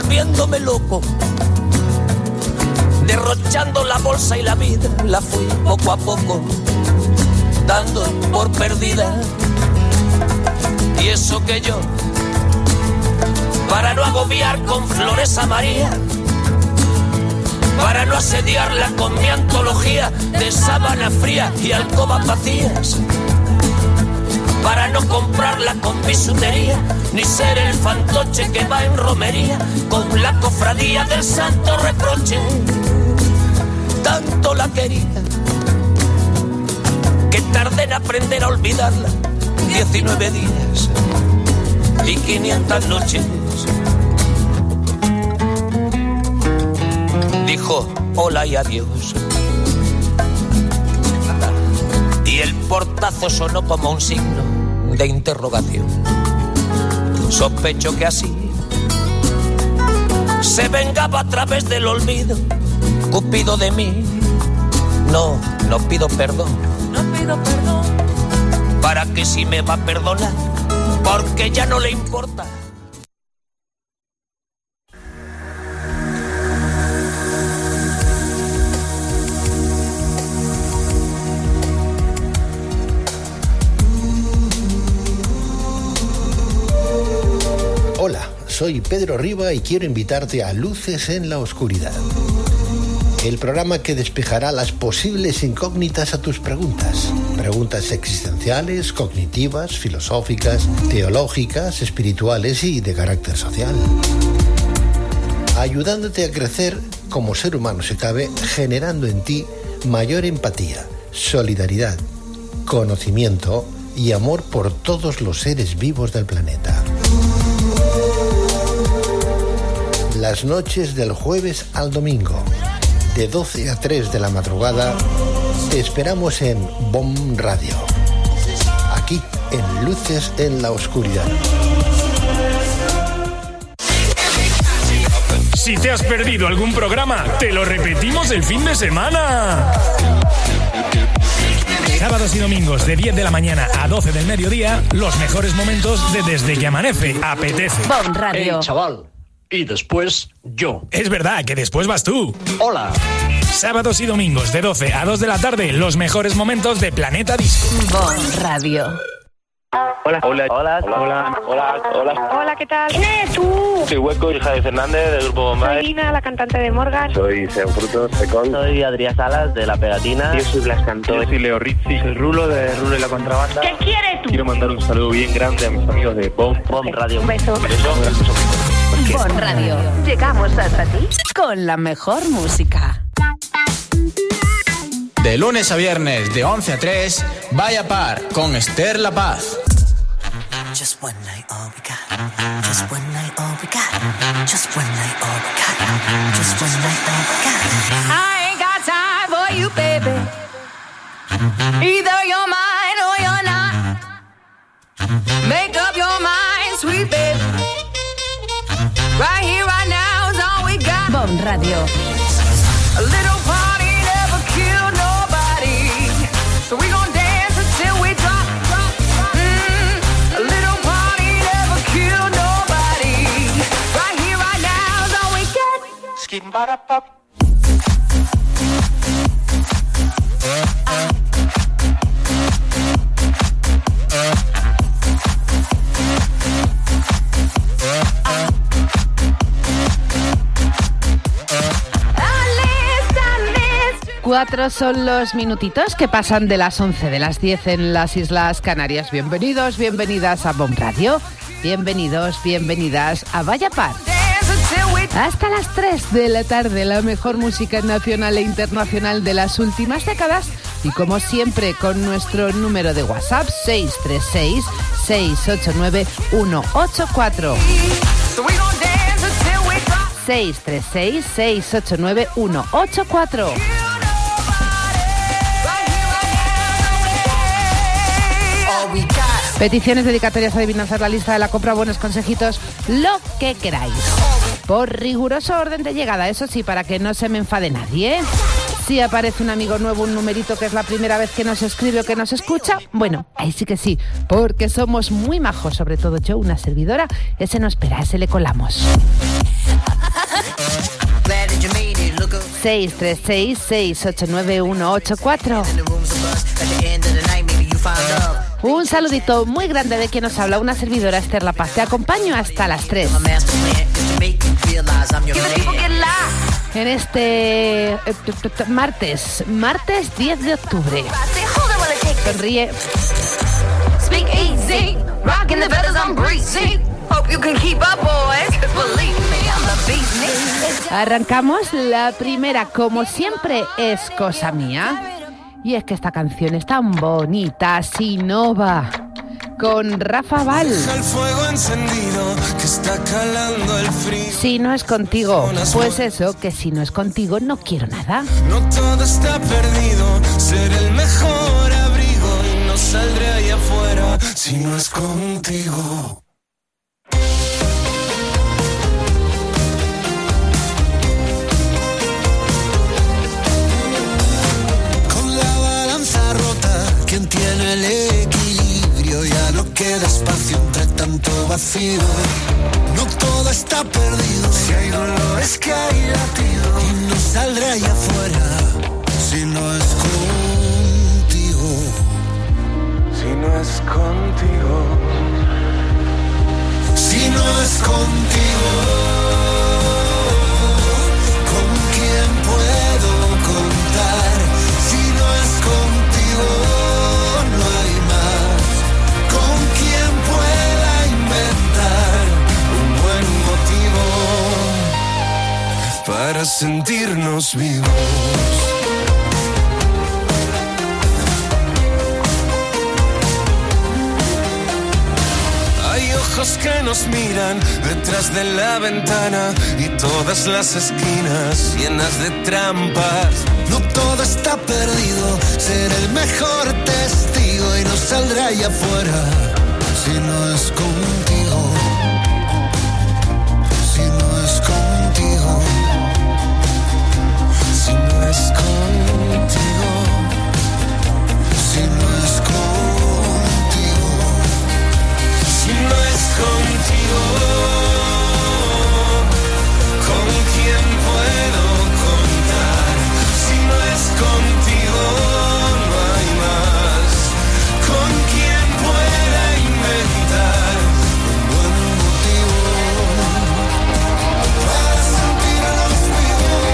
volviéndome loco, derrochando la bolsa y la vida, la fui poco a poco dando por perdida. Y eso que yo, para no agobiar con flores a María, para no asediarla con mi antología de sábana fría y alcobas vacías, para no comprarla con bisutería, ni ser el fantoche que va en romería con la cofradía del santo reproche. Tanto la quería que tardé en aprender a olvidarla 19 días y 500 noches. Dijo hola y adiós, y el portazo sonó como un signo de interrogación. Sospecho que así se vengaba a través del olvido Cupido de mí. No pido perdón, no pido perdón. ¿Para qué si me va a perdonar? Porque ya no le importa. Hola, soy Pedro Riba y quiero invitarte a Luces en la Oscuridad, el programa que despejará las posibles incógnitas a tus preguntas. Preguntas existenciales, cognitivas, filosóficas, teológicas, espirituales y de carácter social. Ayudándote a crecer como ser humano si cabe, generando en ti mayor empatía, solidaridad, conocimiento y amor por todos los seres vivos del planeta. Las noches del jueves al domingo, de 12 a 3 de la madrugada, te esperamos en BOM Radio, aquí en Luces en la Oscuridad. Si te has perdido algún programa, te lo repetimos el fin de semana. Sábados y domingos de 10 de la mañana a 12 del mediodía, los mejores momentos de Desde que Amanece. Apetece. BOM Radio. Hey, chaval. Y después, yo. Es verdad que después vas tú. Hola. Sábados y domingos de 12 a 2 de la tarde, los mejores momentos de Planeta Disco. BOM Radio. Hola. Hola. Hola. Hola. Hola. Hola. Hola, ¿qué tal? ¿Quién eres tú? Soy Hueco, hija de Fernández, del grupo Bombay. Soy Lina, la cantante de Morgan. Soy Sean Frutos, Secón. Soy Adrián Salas, de La Pegatina. Yo soy Blas Cantó. Yo soy Leo Rizzi. Soy Rulo, de Rulo y la Contrabanda. ¿Qué quieres tú? Quiero mandar un saludo bien grande a mis amigos de BOM Radio. Un beso. BOM Radio. Llegamos hasta ti con la mejor música. De lunes a viernes, de 11 a 3, Vaya Par, con Esther La Paz. Just one night, all we got. Just one night, all we got. Just one night, all we got. Just one night, all we got. I ain't got time for you, baby. Either you're mine or you're not. Make up your mind, sweet baby. Right here, right now is all we got. BOM Radio. A little party never killed nobody. So we gon' dance until we drop. A little party never killed nobody. Right here, right now is all we got. Skin para pop. Cuatro son los minutitos que pasan de las 11 de las 10 en las Islas Canarias. Bienvenidos, bienvenidas a BOM Radio. Bienvenidos, bienvenidas a Vaya Par. Hasta las 3 de la tarde, la mejor música nacional e internacional de las últimas décadas. Y como siempre, con nuestro número de WhatsApp, 636-689-184. 636-689-184. Peticiones, dedicatorias, adivinanzas, la lista de la compra, buenos consejitos, lo que queráis. Por riguroso orden de llegada, eso sí, para que no se me enfade nadie, ¿eh? Si aparece un amigo nuevo, un numerito que es la primera vez que nos escribe o que nos escucha, bueno, ahí sí que sí, porque somos muy majos, sobre todo yo, una servidora, ese no espera, ese le colamos. 636-689-184. Un saludito muy grande de quien nos habla, una servidora, Esther La Paz. Te acompaño hasta las 3. En este martes 10 de octubre. Sonríe. Arrancamos. La primera, como siempre, es cosa mía. Y es que esta canción es tan bonita, Sinova, con Rafa Val. Si no es contigo, pues eso, que si no es contigo no quiero nada. No todo está perdido, seré el mejor abrigo y no saldré ahí afuera si no es contigo. Quien tiene el equilibrio, ya no queda espacio entre tanto vacío. No todo está perdido, si hay dolor es que hay latido y no saldré allá afuera si no es contigo. Si no es contigo. Si no es contigo. ¿Con quién puedo contar? Si no es contigo. Para sentirnos vivos. Hay ojos que nos miran detrás de la ventana y todas las esquinas llenas de trampas. No todo está perdido, seré el mejor testigo y no saldré allá afuera si no es contigo. Si no es contigo. Si no es contigo, si no es contigo, si no es contigo, ¿con quién puedo contar? Si no es contigo, no hay más, ¿con quién pueda inventar un buen motivo para sentirnos vivos?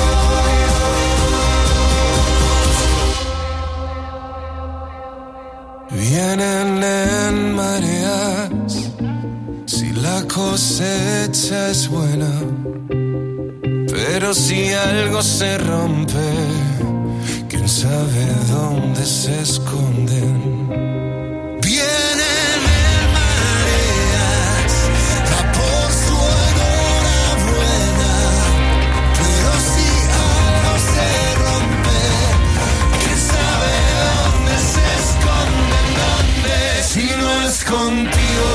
Vienen en mareas, si la cosecha es buena, pero si algo se rompe, quién sabe dónde se esconden. Vienen en mareas, da por su enhorabuena, pero si algo se rompe, quién sabe dónde se esconden. Si no es contigo,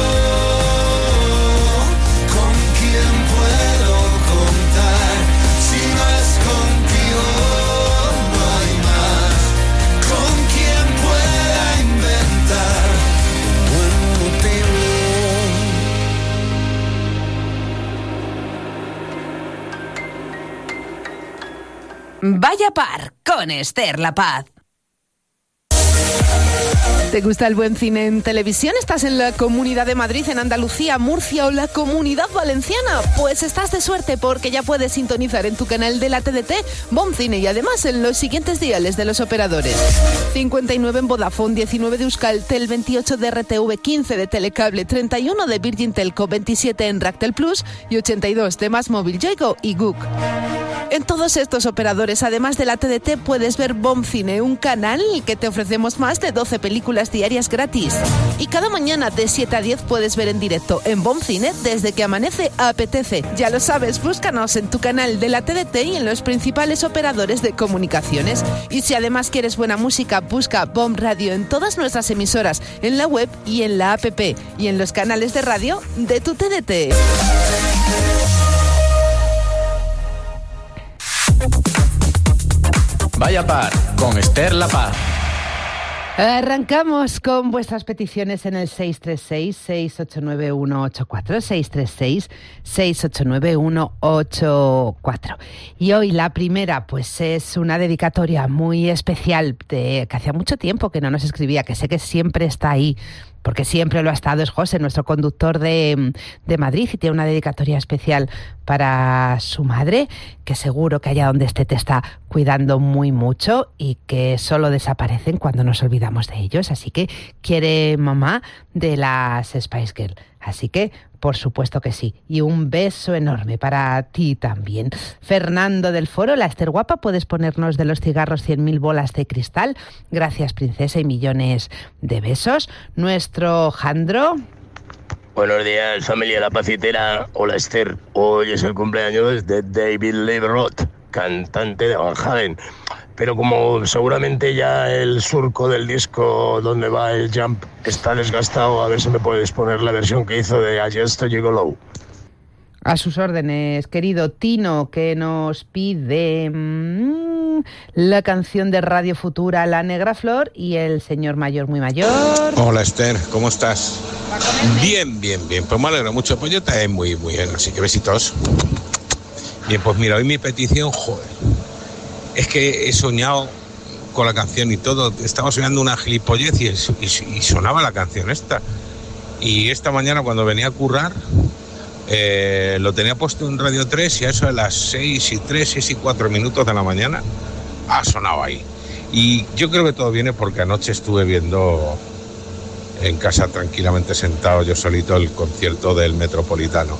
¿con quién puedo contar? Si no es contigo, no hay más, ¿con quién pueda inventar un buen motivo? Vaya par con Esther La Paz. ¿Te gusta el buen cine en televisión? ¿Estás en la Comunidad de Madrid, en Andalucía, Murcia o la Comunidad Valenciana? Pues estás de suerte porque ya puedes sintonizar en tu canal de la TDT Bon Cine y además en los siguientes diales de los operadores: 59 en Vodafone, 19 de Euskaltel, 28 de RTV, 15 de Telecable, 31 de Virgin Telco, 27 en Ractel Plus y 82 de Más Móvil, Yoigo y Guk. En todos estos operadores, además de la TDT, puedes ver Bon Cine, un canal que te ofrecemos más de 12 películas diarias gratis. Y cada mañana de 7 a 10 puedes ver en directo en Bon Cine desde que amanece a apetece. Ya lo sabes, búscanos en tu canal de la TDT y en los principales operadores de comunicaciones. Y si además quieres buena música, busca Bon Radio en todas nuestras emisoras, en la web y en la app y en los canales de radio de tu TDT. Vaya par con Esther La Paz. Arrancamos con vuestras peticiones en el 636-689-184, 636-689-184. Y hoy la primera, pues es una dedicatoria muy especial que hacía mucho tiempo que no nos escribía, que sé que siempre está ahí, porque siempre lo ha estado, es José, nuestro conductor de Madrid, y tiene una dedicatoria especial para su madre, que seguro que allá donde esté te está cuidando muy mucho y que solo desaparecen cuando nos olvidamos de ellos. Así que quiere mamá de las Spice Girls. Así que, por supuesto que sí. Y un beso enorme para ti también. Fernando del Foro, la Esther guapa, puedes ponernos de los cigarros 100.000 bolas de cristal. Gracias, princesa, y millones de besos. Nuestro Jandro. Buenos días, familia La Pacitera. Hola, Esther. Hoy es el cumpleaños de David Lee Roth, cantante de Van Halen. Pero como seguramente ya el surco del disco donde va el Jump está desgastado, a ver si me puedes poner la versión que hizo de I Just Gigolo. A sus órdenes, querido Tino, que nos pide la canción de Radio Futura, La Negra Flor, y el señor mayor muy mayor. Hola, Esther, ¿cómo estás? Bien. Pues me alegro mucho. Pues yo también muy bien, así que besitos. Bien, pues mira, hoy mi petición, joder, es que he soñado con la canción y todo. Estaba soñando una gilipollez y sonaba la canción esta. Y esta mañana cuando venía a currar, lo tenía puesto en Radio 3 y a eso de las 6 y 4 minutos de la mañana ha sonado ahí. Y yo creo que todo viene porque anoche estuve viendo en casa tranquilamente sentado yo solito el concierto del Metropolitano.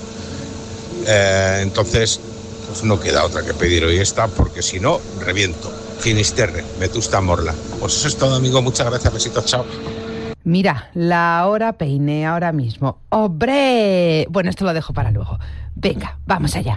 Entonces pues no queda otra que pedir hoy esta, porque si no, reviento. Finisterre, Vetusta Morla. Pues eso es todo, amigo. Muchas gracias. Besitos, chao. Mira, la hora peine ahora mismo. ¡Hombre! Bueno, esto lo dejo para luego. Venga, vamos allá.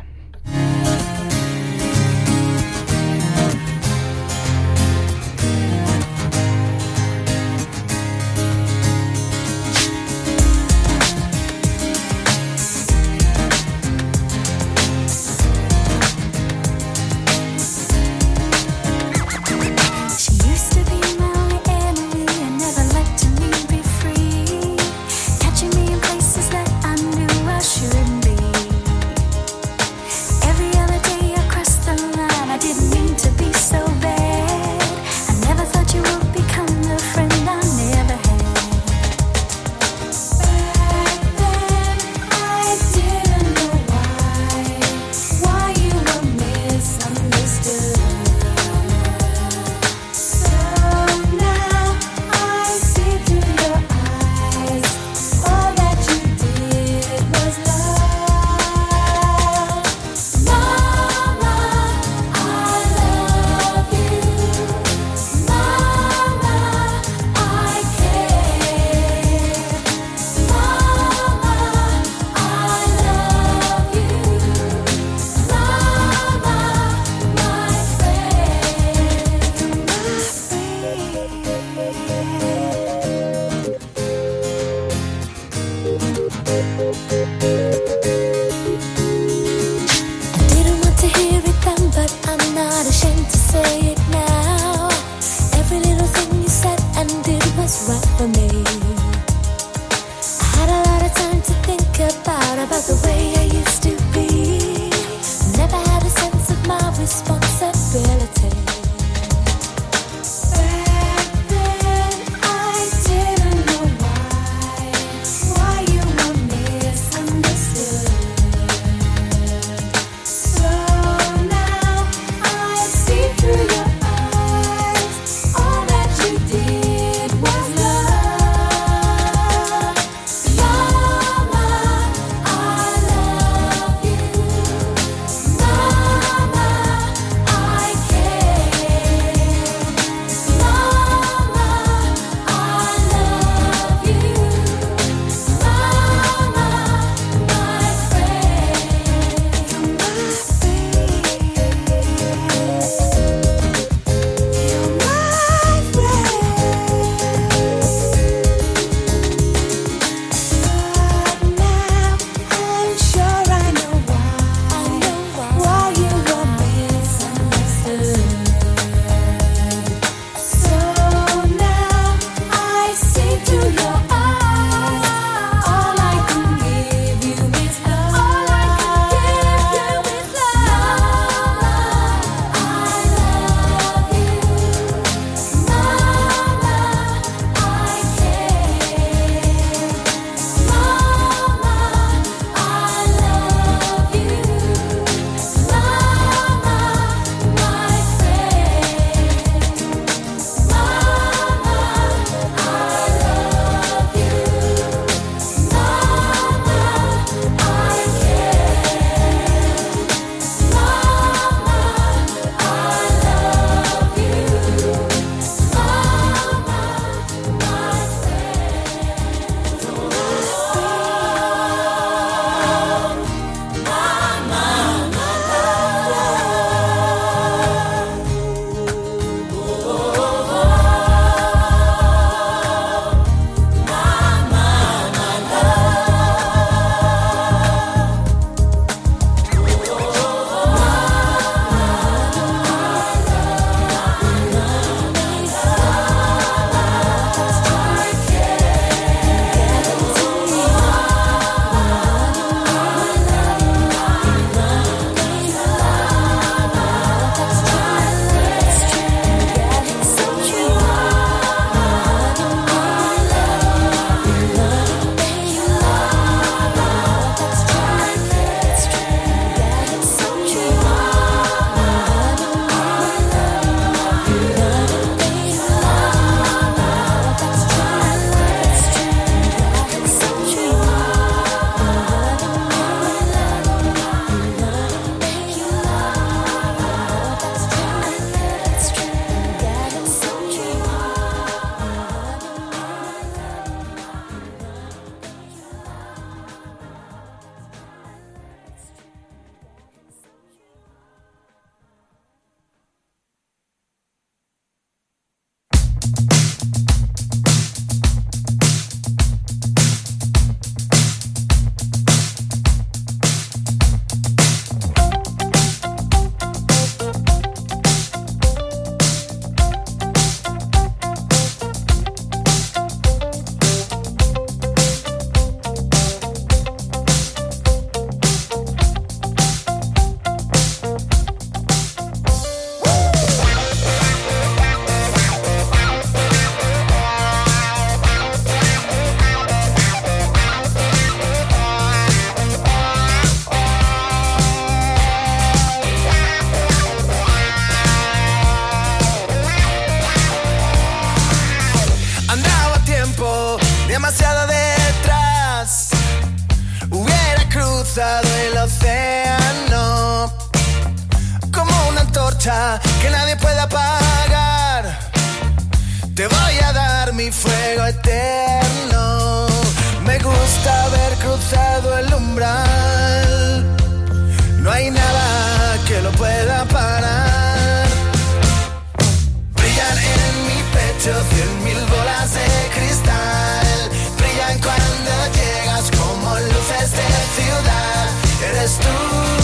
antorcha que nadie pueda apagar. Te voy a dar mi fuego eterno. Me gusta haber cruzado el umbral. No hay nada que lo pueda parar. Brillan en mi pecho 100.000 bolas de cristal. Brillan cuando llegas como luces de ciudad. Eres tú,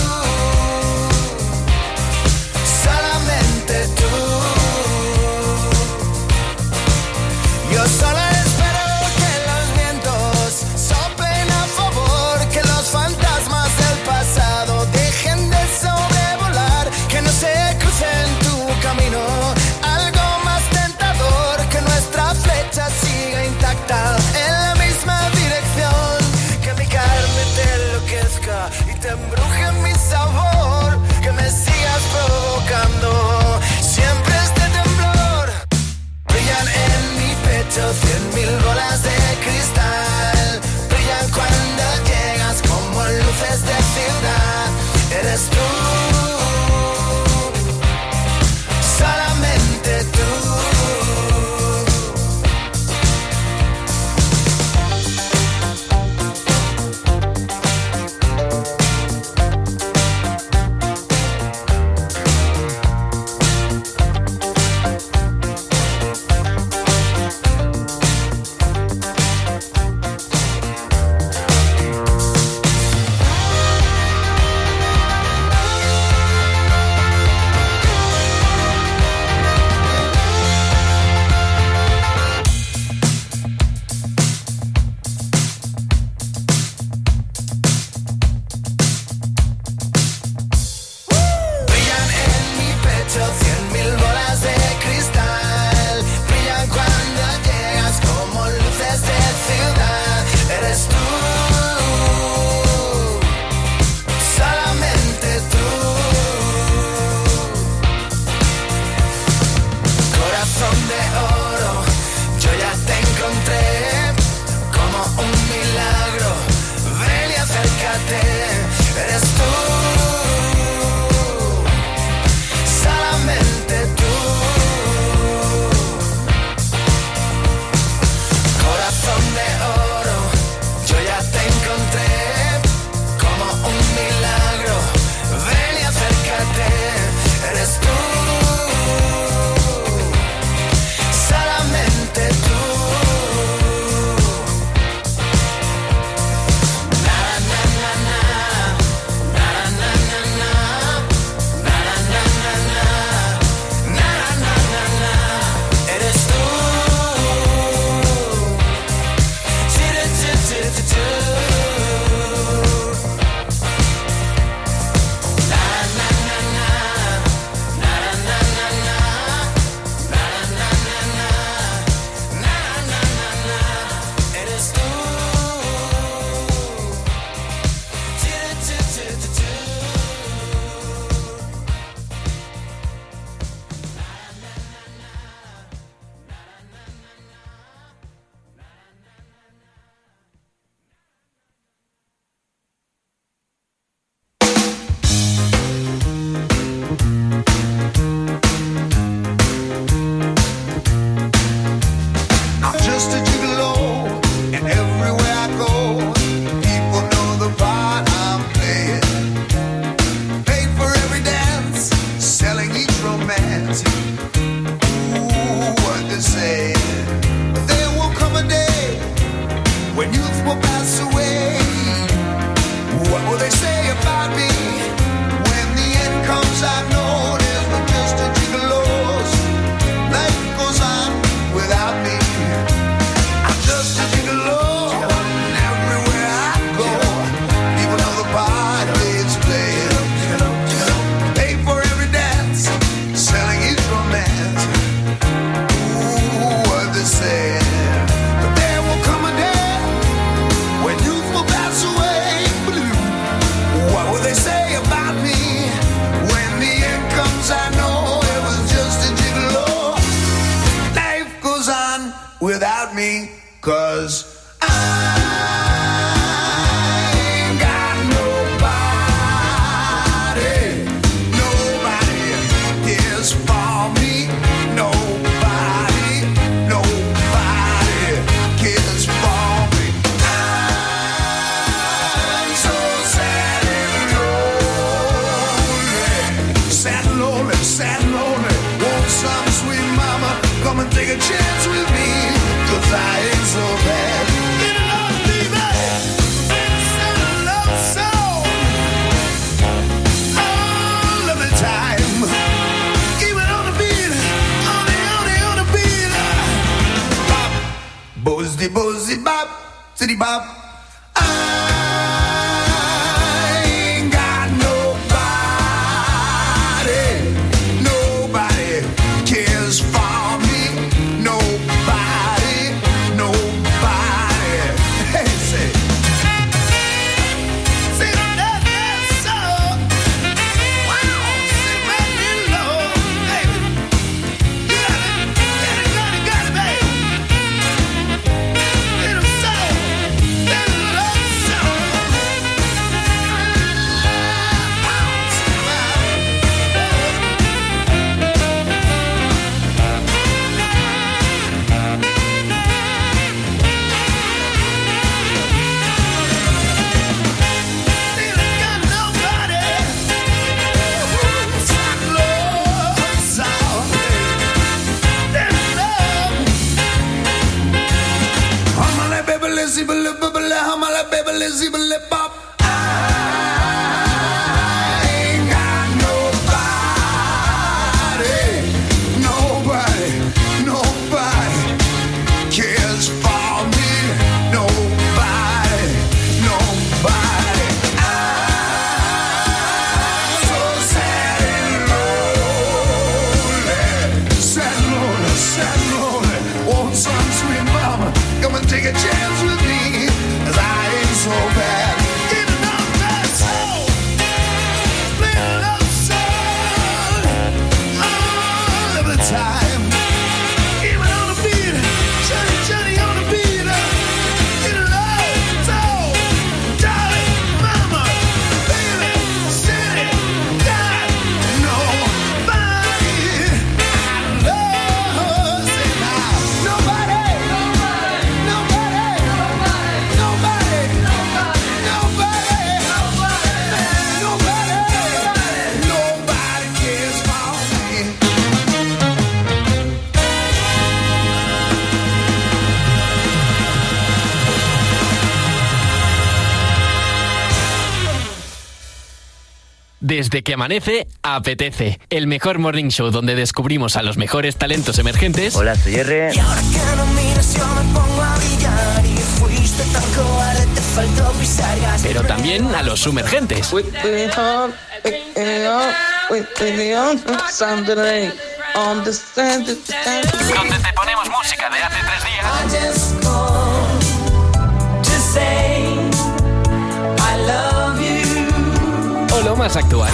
solamente tú. Yo solo espero que los vientos soplen a favor, que los fantasmas del pasado dejen de sobrevolar, que no se crucen tu camino algo más tentador, que nuestra flecha siga intacta en la misma dirección, que mi carne te enloquezca y te embruje mi sabor, que me sigas provocando siempre este temblor. Brillan en mi pecho 100.000 bolas de cristal. Brillan cuando llegas como luces de ciudad. Eres tú, solamente tú. What will they say about me when the end take a chance with me, 'cause I ain't so bad. Get along, baby. Send a love song all of the time. Keep it on the beat, on the beat. Bop, bozzy, bozzy, bop, city bop. Desde que amanece, apetece. El mejor morning show donde descubrimos a los mejores talentos emergentes. Hola, soy R. Y ahora que no miras yo me pongo a brillar. Y fuiste tan cobarde, te faltó pisar gas. Pero también a los sumergentes. Donde te ponemos música de hace 3 días. O lo más actual.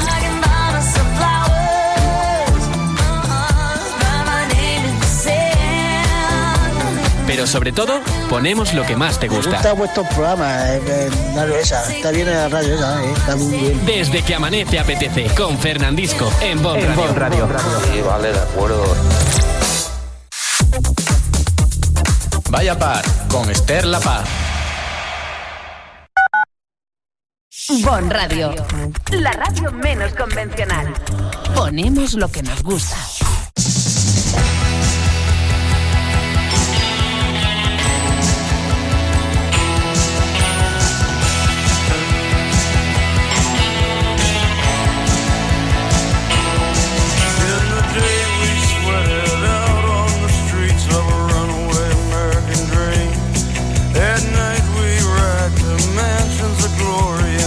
Pero sobre todo, ponemos lo que más te gusta. Me gusta vuestro programa, radio esa. Está bien la radio esa, está muy bien. Desde que amanece apetece, con Fernandisco, en Bon Radio. Sí, vale, de acuerdo. Vaya Par, con Esther La Paz. Bon Radio, la radio menos convencional. Ponemos lo que nos gusta.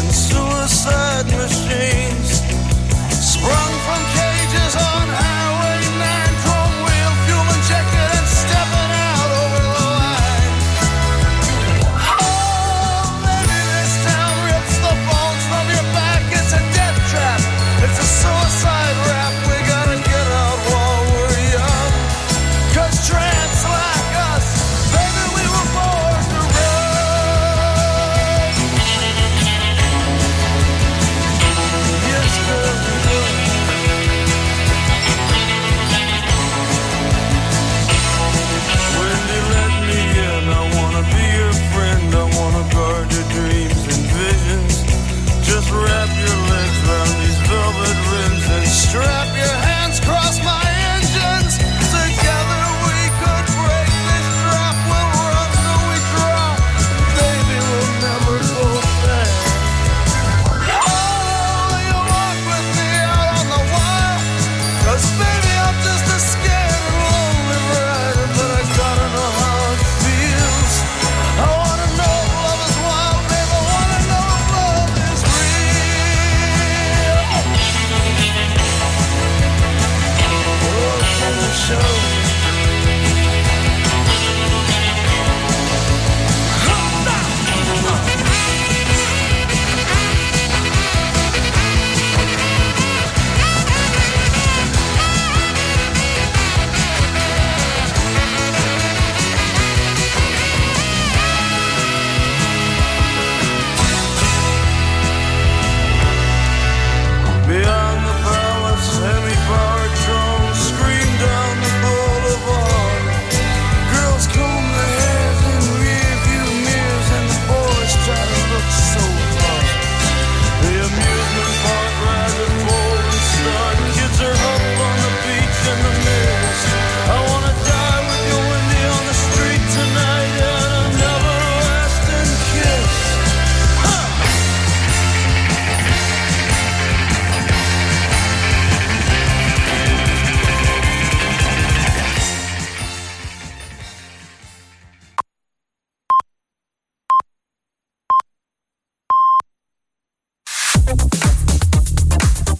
Machines sprung from cages on highways.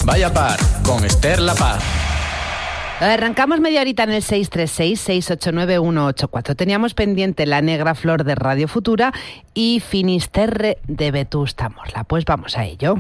Vaya Par con Esther La Paz. Arrancamos media horita en el 636-689-184. Teníamos pendiente La Negra Flor de Radio Futura y Finisterre de Vetusta Morla. Pues vamos a ello.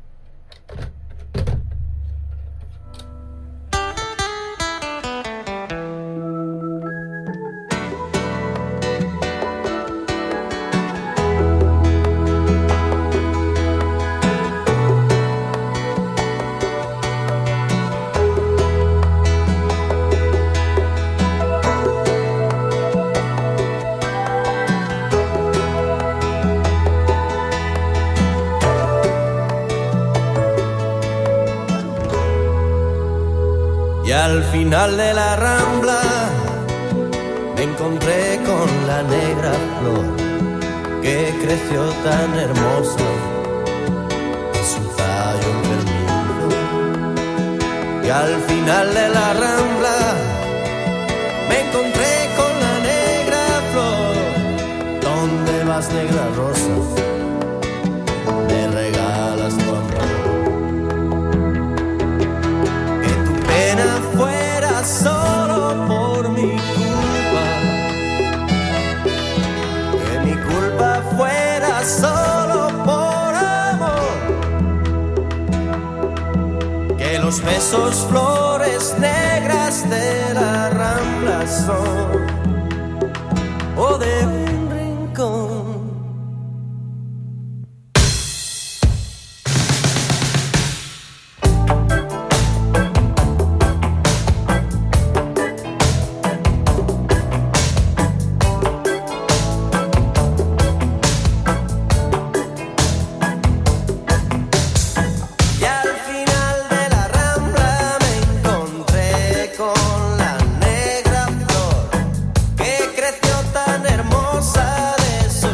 Y al final de la rambla me encontré con la negra flor que creció tan hermosa en su tallo enfermizo. Y al final de la rambla me encontré con la negra flor. ¿Dónde vas, negra rosa? Me regalas tu amor. Fuera solo por mi culpa, que mi culpa fuera solo por amor, que los besos flores negras de la rambla son o de un rincón. Tan hermosa de su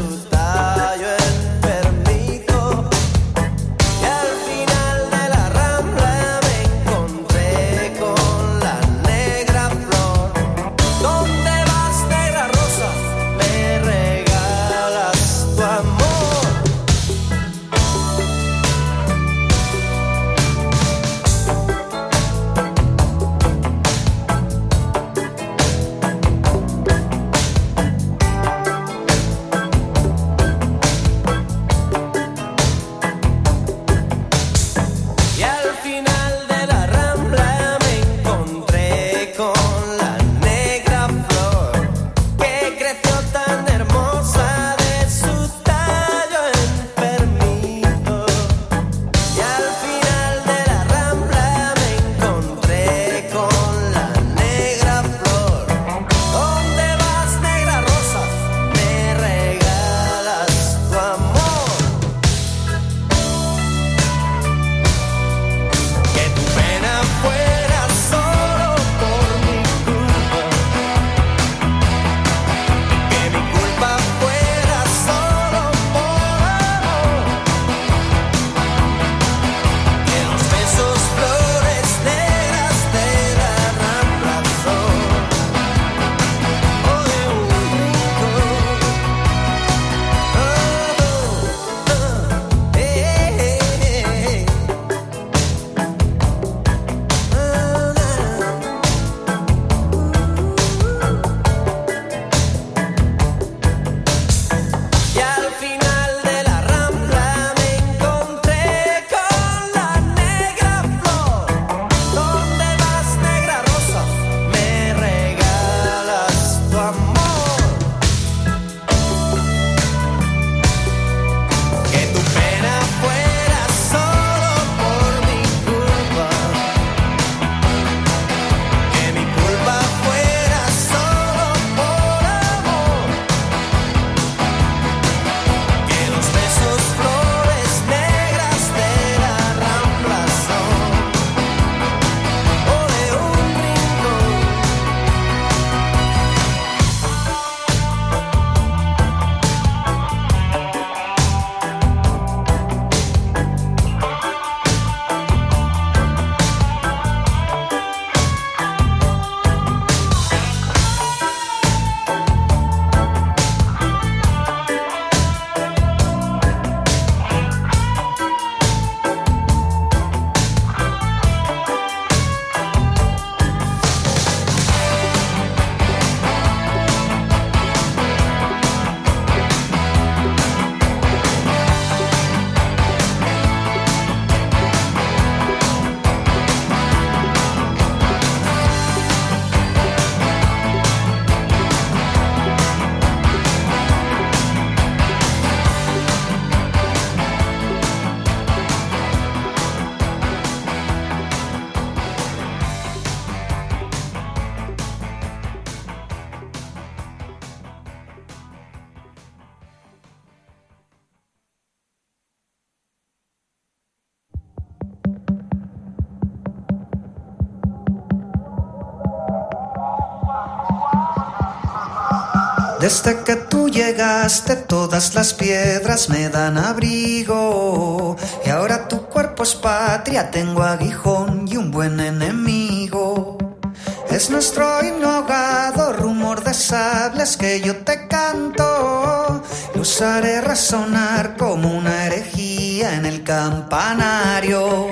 Desde que tú llegaste todas las piedras me dan abrigo. Y ahora tu cuerpo es patria, tengo aguijón y un buen enemigo. Es nuestro himno ahogado, rumor de sables que yo te canto. Lo usaré resonar como una herejía en el campanario.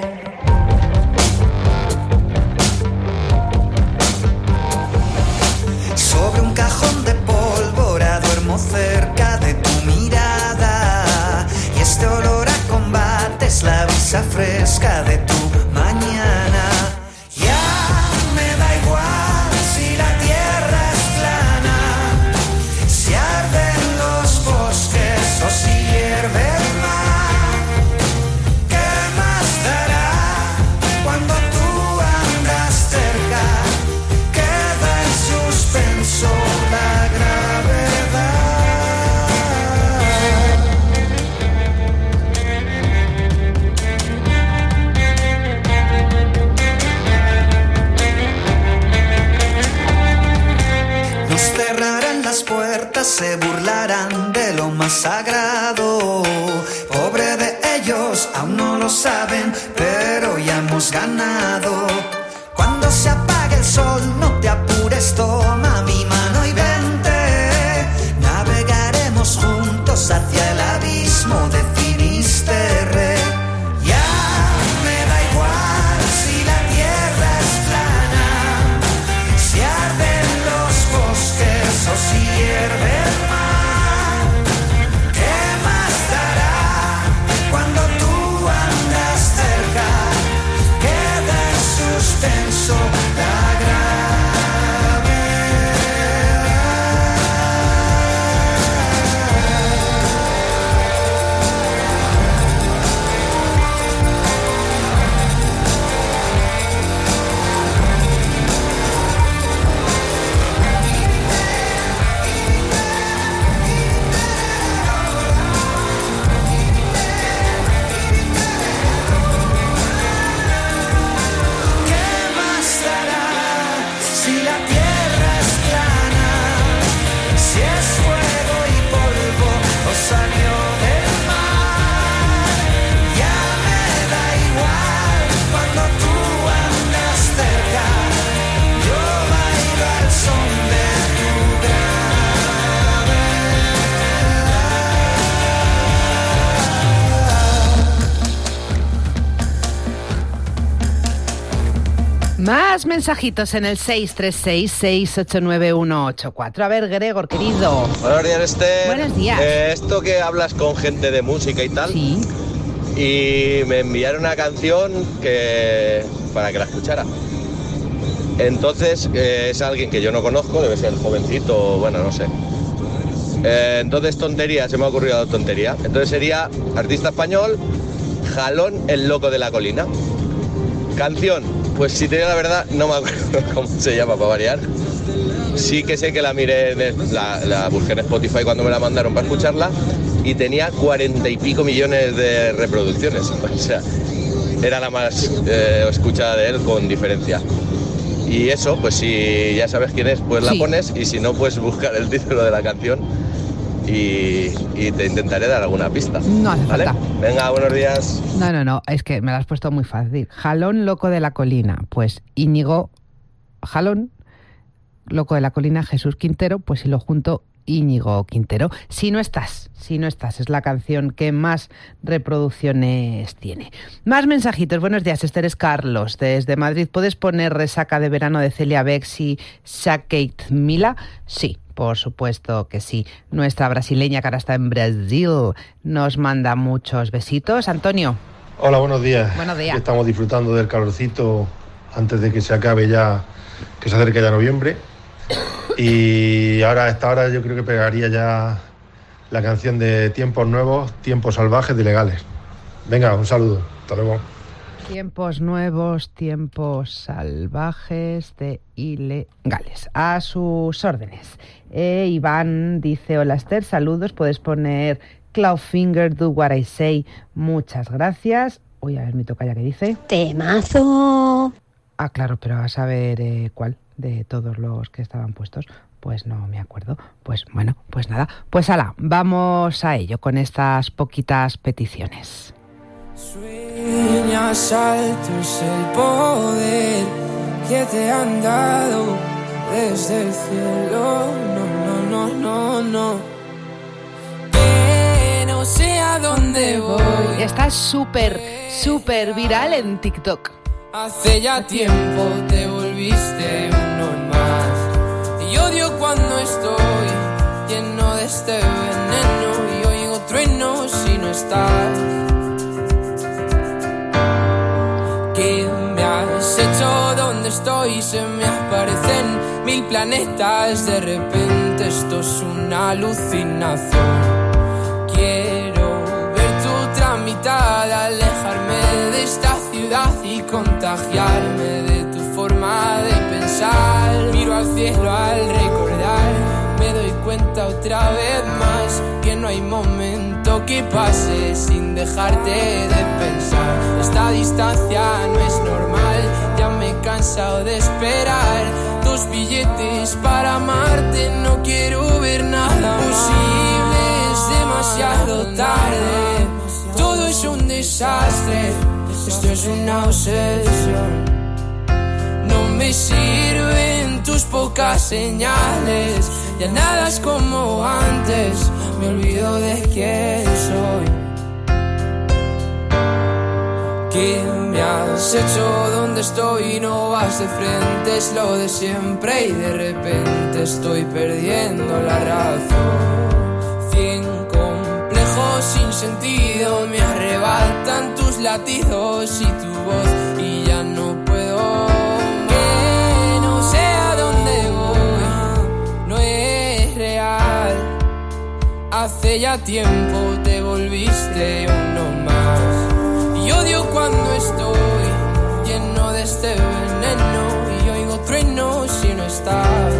Sobre un cajón de pólvora duermo cerca de tu mirada. Y este olor a combate es la brisa fresca de tu mañana. Ya me da igual si la tierra es plana, si arden los bosques o si hierve el mar. ¿Qué más dará cuando tú andas cerca? Queda en suspenso la gravedad. Nos cerrarán las puertas, se burlarán de lo más sagrado. Pobre de ellos, aún no lo saben, pero ya hemos ganado. Cuando se apague el sol, no te apures, toma mi mano y vente. Navegaremos juntos hacia el abismo de Finisterre. Ya me da igual si la tierra es plana, si arden los bosques o si hierve el mar. ¿Qué más dará cuando tú andas cerca? Queda en suspenso la Más mensajitos en el 636-689-184. A ver, Gregor, querido. Buenos días, Esther. Buenos días. Esto que hablas con gente de música y tal. Sí. Y me enviaron una canción para que la escuchara. Entonces, es alguien que yo no conozco, debe ser jovencito, bueno, no sé. Entonces, tontería, se me ha ocurrido tontería. Entonces sería artista español, Jalón, el loco de la colina. Canción, pues si te digo la verdad, no me acuerdo cómo se llama para variar. Sí que sé que la miré, la busqué en Spotify cuando me la mandaron para escucharla y tenía 40 y pico millones de reproducciones. O sea, era la más escuchada de él con diferencia. Y eso, pues si ya sabes quién es, pues la pones, y si no, pues buscar el título de la canción y te intentaré dar alguna pista. No hace falta. Venga, buenos días. No, es que me la has puesto muy fácil. Jalón, loco de la colina, pues Íñigo Jalón, loco de la colina, Jesús Quintero, pues si lo junto, Íñigo Quintero. Si no estás, es la canción que más reproducciones tiene. Más mensajitos. Buenos días, Esther, es Carlos desde Madrid. ¿Puedes poner Resaca de verano de Celia Bex y Shakate Mila? Sí, por supuesto que sí. Nuestra brasileña, que ahora está en Brasil, nos manda muchos besitos. Antonio. Hola, buenos días. Buenos días. Estamos disfrutando del calorcito antes de que se acabe ya, que se acerque ya noviembre. Y ahora, a esta hora, yo creo que pegaría ya la canción de Tiempos Nuevos, Tiempos Salvajes de Ilegales. Venga, un saludo. Hasta luego. Tiempos nuevos, tiempos salvajes de Ilegales. A sus órdenes. Iván dice: hola, Esther, saludos. Puedes poner Clawfinger, Do What I Say. Muchas gracias. Uy, a ver, mi tocaya, ¿qué dice? Temazo. Ah, claro, pero a saber cuál de todos los que estaban puestos. Pues no me acuerdo. Pues bueno, pues nada. Pues ala, vamos a ello con estas poquitas peticiones. Sueñas alto es el poder que te han dado desde el cielo. No. Que no sé a dónde voy. Está súper viral en TikTok. Hace ya tiempo te volviste uno más. Y odio cuando estoy lleno de este veneno y oigo truenos si no estás. ¿Qué me has hecho? ¿Dónde estoy? Se me aparecen 1000 planetas. De repente esto es una alucinación. Quiero ver tu mitad, alejarme de esta ciudad y contagiarme de tu forma de pensar. Miro al cielo al recordar, me doy cuenta otra vez más que no hay momento que pase sin dejarte de pensar. Esta distancia no es normal, ya me he cansado de esperar tus billetes para amarte. No quiero ver nada posible, es demasiado tarde. Todo es un desastre, esto es una obsesión. No me sirven tus pocas señales, ya nada es como antes, me olvido de quién soy. ¿Qué me has hecho? ¿Dónde estoy? No vas de frente, es lo de siempre y de repente estoy perdiendo la razón. 100 complejos sin sentido me arrebatan tus latidos y tu voz y ya no puedo. Que no sé a dónde voy, no es real. Hace ya tiempo te volviste uno más. Y odio cuando estoy lleno de este veneno y oigo truenos si no estás.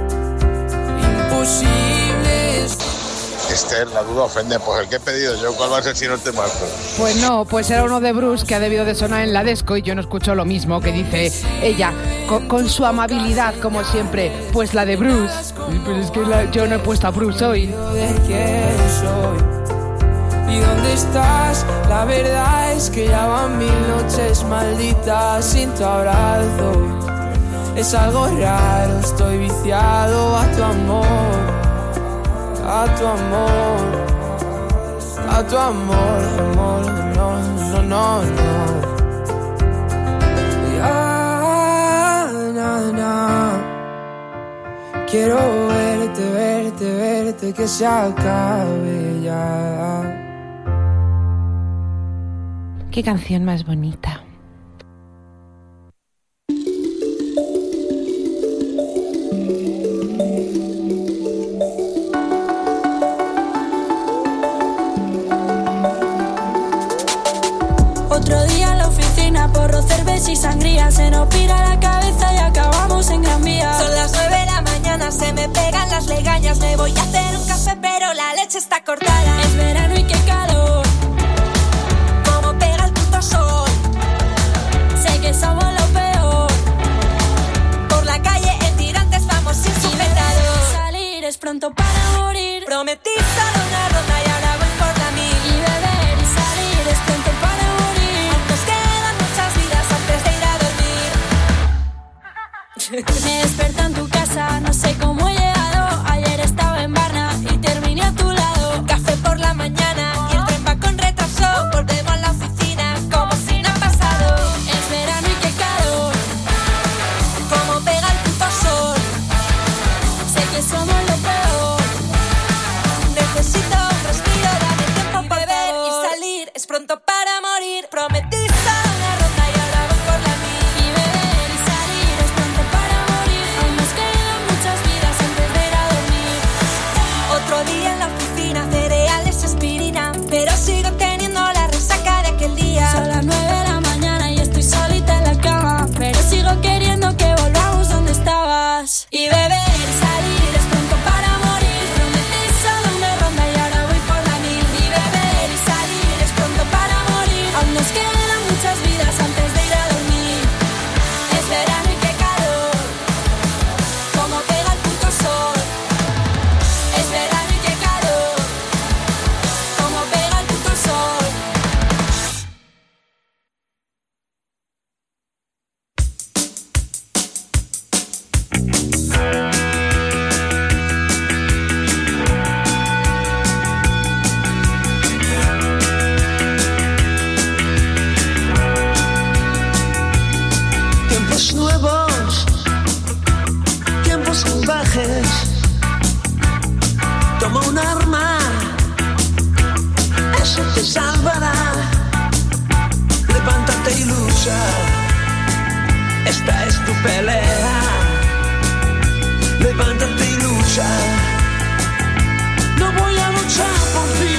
Imposible es. Esther, la duda ofende, pues el que he pedido yo, ¿cuál va a ser si no te marco? Pues no, pues era uno de Bruce que ha debido de sonar en la disco y yo no escucho lo mismo que dice ella, con su amabilidad como siempre, pues la de Bruce. Pero es que yo no he puesto a Bruce hoy. ¿De quién soy? ¿Y dónde estás? La verdad es que ya van 1000 noches malditas sin tu abrazo. Es algo raro, estoy viciado a tu amor. A tu amor, a tu amor, amor, no. Ya, na. Quiero verte, que se acabe ya. Qué canción más bonita. Otro día en la oficina, porro, cerveza y sangría. Se nos pira la cabeza y acabamos en Gran Vía. Son las 9 de la mañana, se me pegan las legañas. Me voy a hacer un café pero la leche está cortada. Es verano y qué calor, como pega el puto sol. Sé que somos lo peor. Por la calle en tirantes vamos sin sujetador. Salir es pronto para morir. Prometí solo una ronda y ahora voy por la 1000. Y beber y salir es pronto para morir. Nos quedan muchas vidas antes de ir a dormir. Me desperté en tu casa, no sé cómo he llegado. Ayer estaba en Varna y terminé a tu lado. Café por la mañana y el tren va con retraso. Volvemos a la oficina como si no ha pasado. Es verano y qué calor, como pega el puto sol. sé que somos lo peor. Necesito un respiro, dame tiempo por beber y salir. Es pronto para morir. Prometí solo una ronda y ahora voy por la 1000. Y beber y salir es pronto para morir. Aún nos quedan muchas vidas antes lucha, esta es tu pelea. Levántate y lucha, no voy a luchar por ti.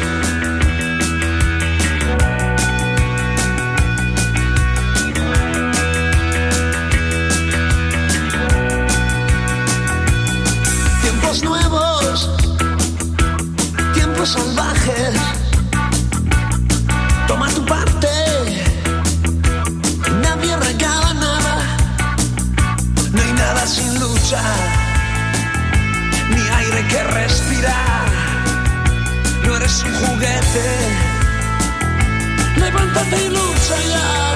Tiempos nuevos, tiempos salvajes, toma tu parte, nadie regala nada, no hay nada sin lucha, ni aire que respirar, no eres un juguete, levántate y lucha ya.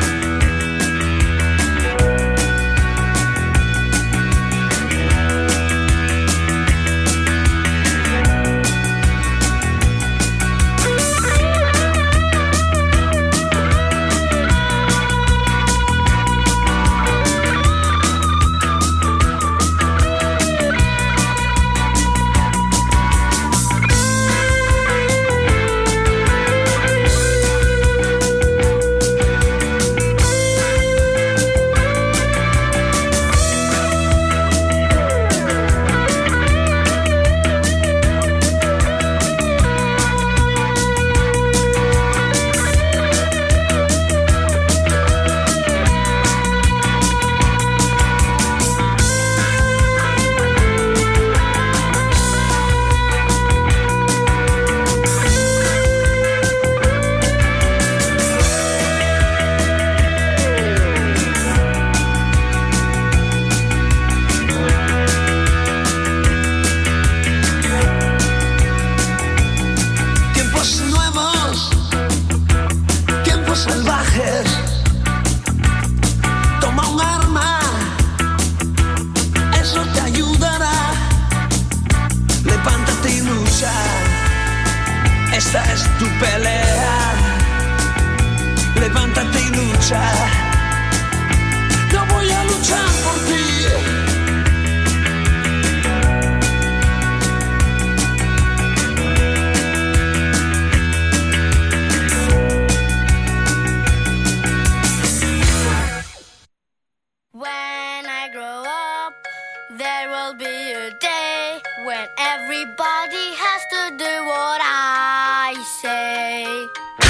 Esta es tu pelea, levántate y lucha, no voy a luchar por ti. When I grow up, there will be a day when everybody has to do what I say.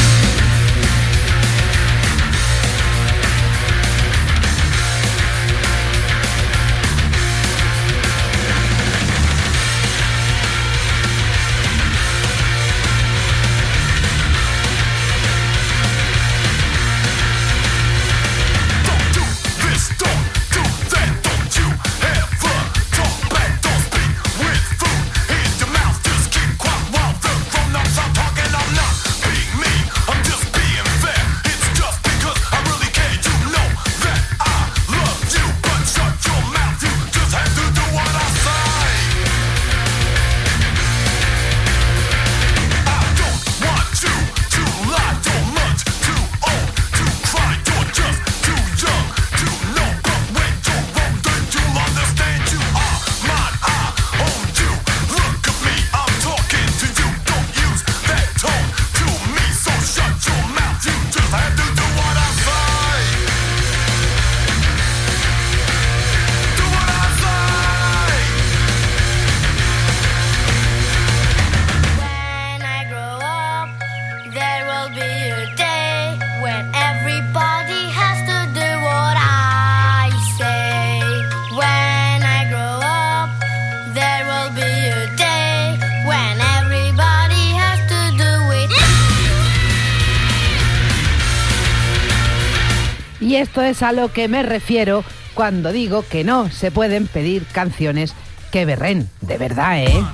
Y esto es a lo que me refiero cuando digo que no se pueden pedir canciones que berren, de verdad, ¿eh?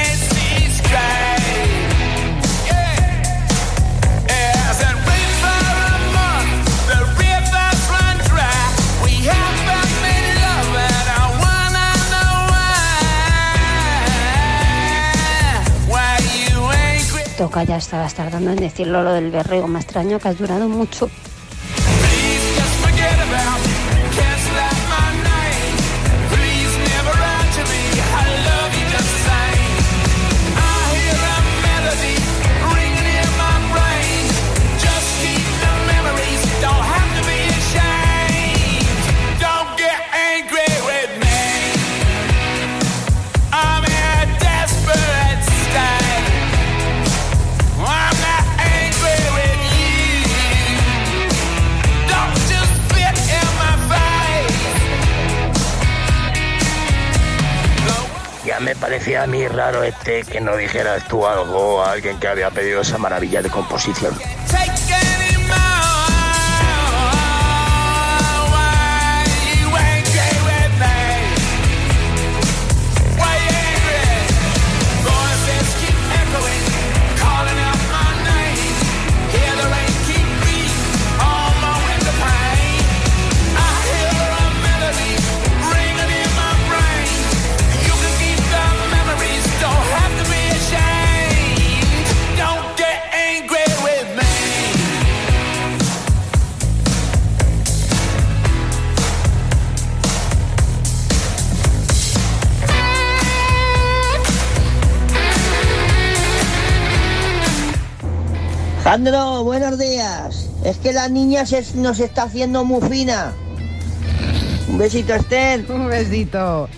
As and wait for Toca, ya estabas tardando en decirlo, lo del berreo. Me extraño que has durado mucho. Ya me parecía a mí raro que no dijeras tú algo a alguien que había pedido esa maravilla de composición. Sandro, buenos días. Es que la niña nos está haciendo muy fina. Un besito, Esther. Un besito.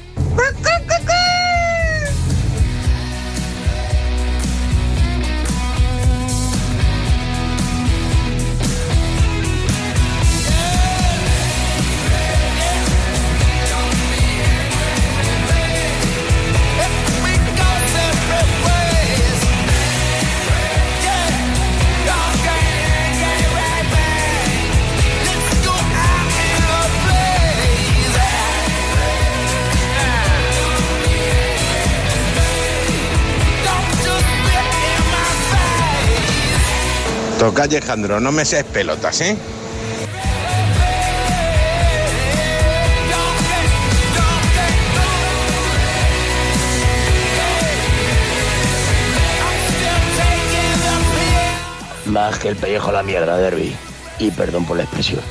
Toca, Alejandro, no me seas pelotas, ¿eh? Más que el pellejo a la mierda, Derby. Y perdón por la expresión.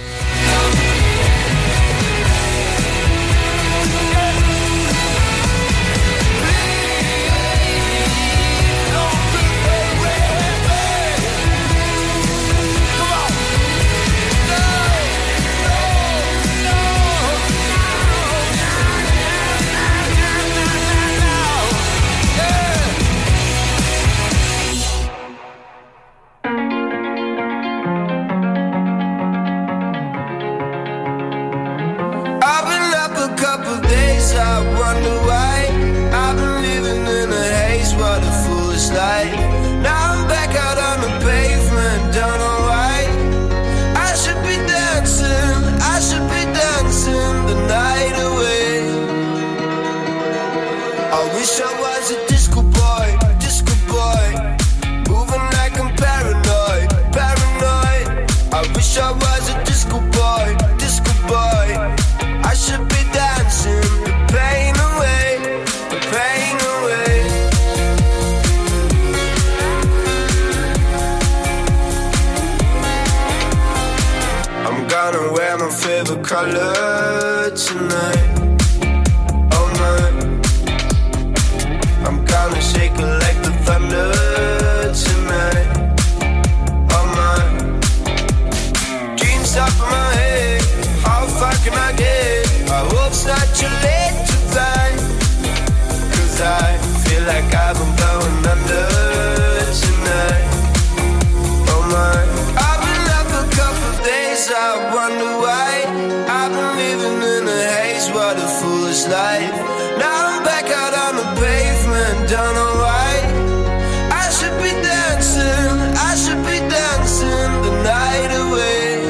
Color tonight, oh my. I'm gonna shake it like the thunder tonight, oh my. Dreams up in my head, how far can I get? I hope it's not too late to find, 'cause I feel like I've been going under tonight, oh my. I've been up a couple of days, I wonder why. I've been living in a haze, what a foolish life. Now I'm back out on the pavement, don't know why. I should be dancing the night away.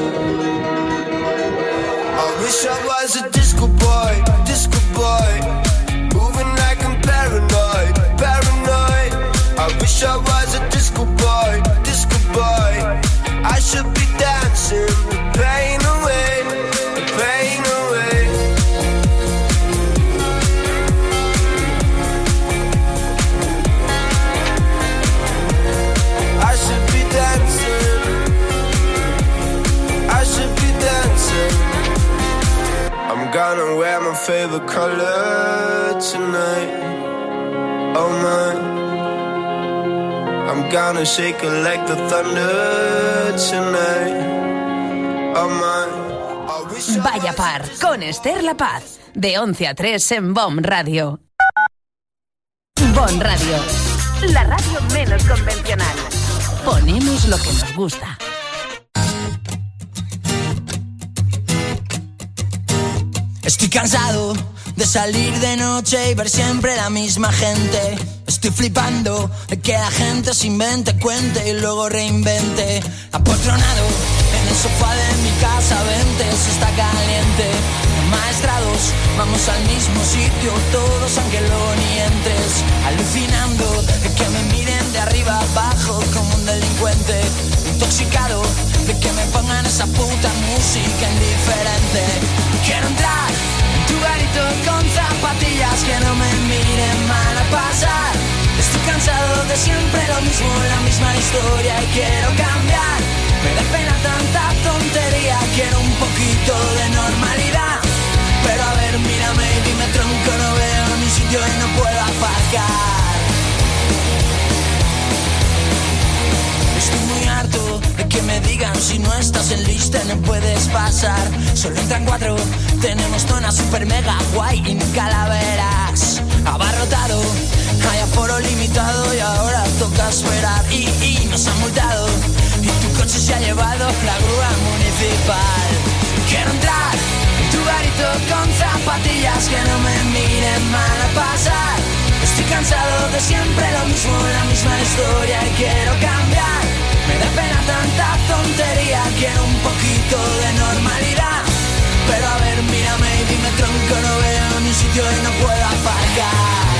I wish I was a disco boy, moving like I'm paranoid. I wish I was a disco boy. I should be dancing the pain away, the pain away. favorite color tonight. Oh my, I'm gonna shake it like the thunder tonight. Oh my. Vaya Par con Esther La Paz, de 11 a 3 en BOM Radio. BOM Radio, la radio menos convencional. Ponemos lo que nos gusta. Estoy cansado de salir de noche y ver siempre la misma gente. Estoy flipando de que la gente se invente, cuente y luego reinvente. Apotronado en el sofá de mi casa, vente, eso está caliente. Maestrados, vamos al mismo sitio, todos aunque luego ni entres. Alucinando de que me miren de arriba abajo como un delincuente. Intoxicado de que me pongan esa puta música indiferente. Quiero entrar en tu garito con zapatillas que no me miren mal a pasar. Estoy cansado de siempre lo mismo, la misma historia y quiero cambiar. Me da pena tanta tontería, quiero un poquito de normalidad. Pero a ver, mírame y dime tronco, no veo ni sitio y no puedo aparcar. Estoy muy harto de que me digan si no estás en lista no puedes pasar. Solo entran 4, tenemos zona super mega guay y ni calaveras. Abarrotado, hay aforo limitado y ahora toca esperar. Y nos han multado y tu coche se ha llevado la grúa municipal. Quiero entrar en tu garito con zapatillas que no me miren mal a pasar. Estoy cansado de siempre lo mismo, la misma historia y quiero cambiar. Me da pena tanta tontería, quiero un poquito de normalidad. Pero a ver, mírame y dime tronco, no veo ni sitio y no puedo aparcar.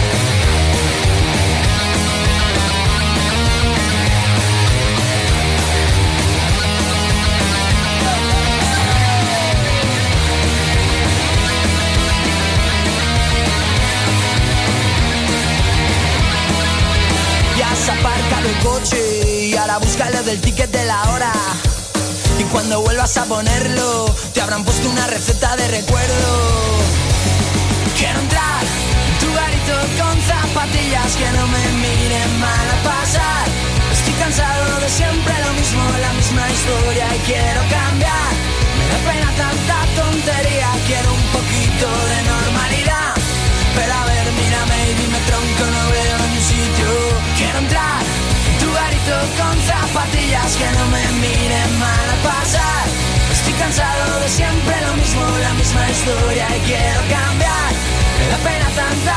Ya has aparcado el coche y ahora búscalo del ticket de la hora. Y cuando vuelvas a ponerlo, te habrán puesto una receta de recuerdo. Quiero entrar en tu garito con zapatillas que no me miren mal a pasar. Estoy cansado de siempre lo mismo, la misma historia y quiero cambiar. Me da pena tanta tontería, quiero un poquito de normalidad. Pero a ver, mírame y dime tronco, no veo ni sitio. Quiero entrar en tu garito con zapatillas que no me miren mal a pasar. Estoy cansado de siempre lo mismo, la misma historia y quiero cambiar. Me da pena tanta